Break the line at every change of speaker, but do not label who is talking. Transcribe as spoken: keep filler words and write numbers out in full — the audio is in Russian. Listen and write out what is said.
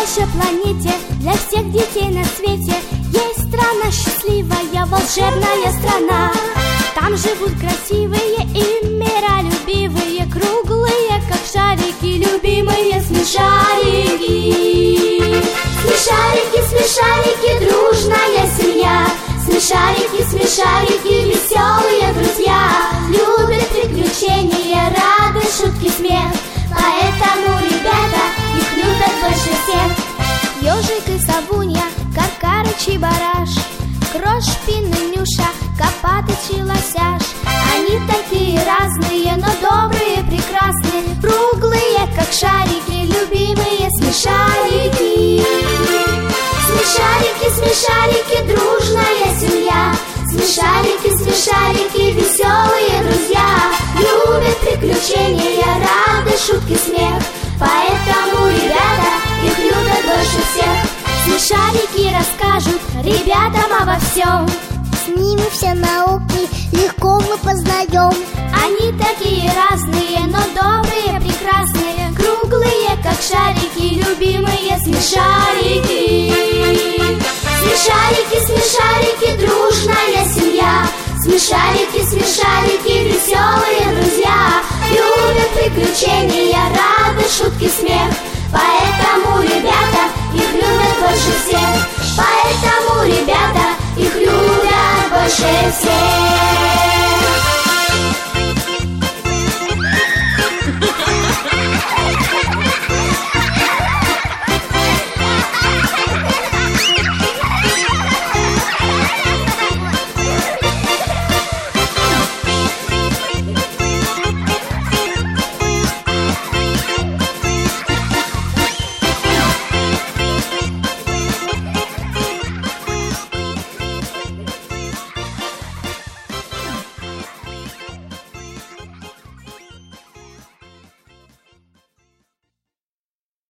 нашей планете для всех детей на свете есть страна счастливая, волшебная страна. Там живут красивые и миролюбивые, круглые, как шарики, любимые смешарики. Смешарики, смешарики, дружная семья. Смешарики, смешарики, веселые друзья. Любят приключения, радость, шутки, смех. Поэтому ребята их любят больше всех. Ёжик и Савунья, Каркарыч и Бараш, Крошпин и Нюша, Копатыч и Лосяш. Они такие разные, но добрые, прекрасные, круглые, как шарики, любимые смешарики. Смешарики, смешарики, дружная семья. Смешарики, смешарики, веселые друзья. Любят приключения, радость, шутки, смех. Поэтому ребята их любят больше всех. Смешарики расскажут ребятам обо всем.
С ними все науки легко мы познаем.
Они такие разные, но добрые, прекрасные, круглые, как шарики, любимые смешарики. Смешарики, смешарики, дружная семья. Смешарики, смешарики, веселые друзья. Любят приключения, радость, шутки, смех. Поэтому ребята